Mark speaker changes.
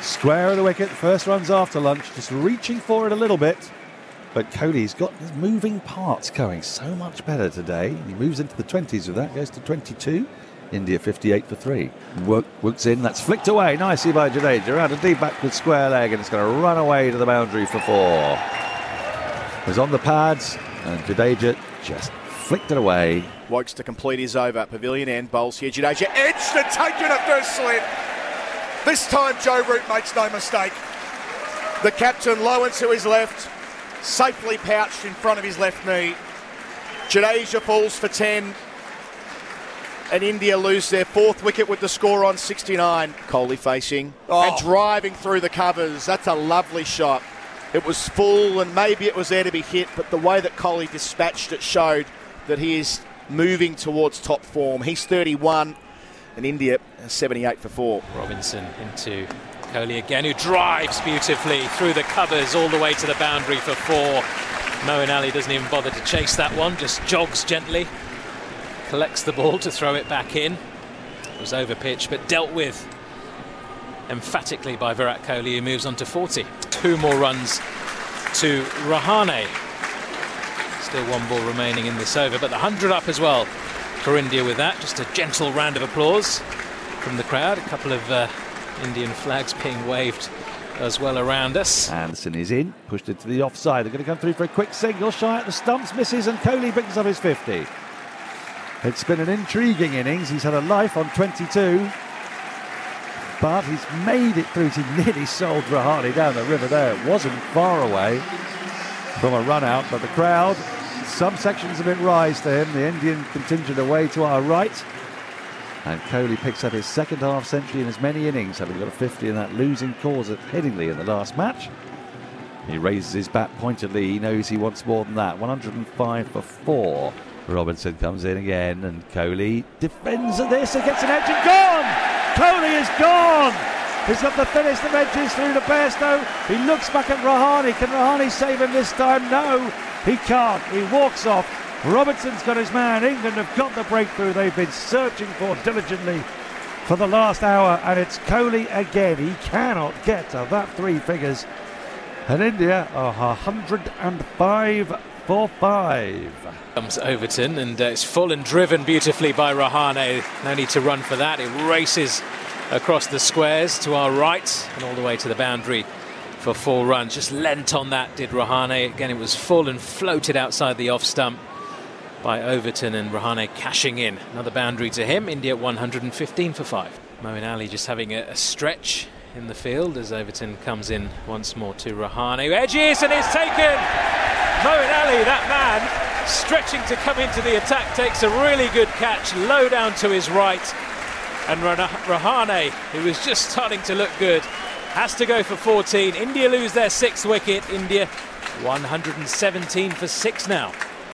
Speaker 1: Square of the wicket, first runs after lunch, just reaching for it a little bit. But Kohli's got his moving parts going so much better today. He moves into the 20s with that, goes to 22. India 58 for 3. Works in, that's flicked away nicely by Jadeja. Out a deep backward square leg, and it's going to run away to the boundary for 4. It was on the pads, and Jadeja just flicked it away.
Speaker 2: Wokes to complete his over. Pavilion end, bowls here. Jadeja edged and taken a first slip. This time Joe Root makes no mistake. The captain low and to his left, safely pouched in front of his left knee. Jadeja falls for 10. And India lose their 4th wicket with the score on 69. Kohli facing and driving through the covers. That's a lovely shot. It was full and maybe it was there to be hit, but the way that Kohli dispatched it showed that he is moving towards top form. He's 31 and India 78 for 4.
Speaker 3: Robinson into Kohli again, who drives beautifully through the covers all the way to the boundary for 4. Moeen Ali doesn't even bother to chase that one, just jogs gently. Collects the ball to throw it back in. It was over pitch, but dealt with emphatically by Virat Kohli, who moves on to 40. 2 more runs to Rahane. Still 1 ball remaining in this over, but the 100 up as well for India with that. Just a gentle round of applause from the crowd. A couple of Indian flags being waved as well around us.
Speaker 1: Anderson is in, pushed into the offside. They're going to come through for a quick single. Shy at the stumps, misses, and Kohli picks up his 50. It's been an intriguing innings. He's had a life on 22, but he's made it through. He nearly sold Rahane down the river there. It wasn't far away from a run out, but the crowd, some sections of it rise to him. The Indian contingent away to our right. And Kohli picks up his 2nd half century in as many innings, having got a 50 in that losing cause at Headingley in the last match. He raises his bat pointedly. He knows he wants more than that. 105 for 4. Robinson comes in again, and Kohli defends at this and gets an edge and gone! Kohli is gone! He's got the thinnest of edges through the Bairstow. He looks back at Rahane. Can Rahane save him this time? No, he can't. He walks off. Robinson's got his man. England have got the breakthrough they've been searching for diligently for the last hour, and it's Kohli again. He cannot get to that 3 figures. And India are 105 for 5.
Speaker 3: Comes Overton, and it's full and driven beautifully by Rahane. No need to run for that. It races across the squares to our right and all the way to the boundary for 4 runs. Just leant on that, did Rahane. Again, it was full and floated outside the off stump by Overton, and Rahane cashing in. Another boundary to him. India 115 for 5. Moeen Ali just having a stretch in the field as Overton comes in once more to Rahane. Edges, and it's taken! Moeen Ali, that man, stretching to come into the attack, takes a really good catch low down to his right, and Rahane, who was just starting to look good, has to go for 14. India lose their 6th wicket. India 117 for 6 now.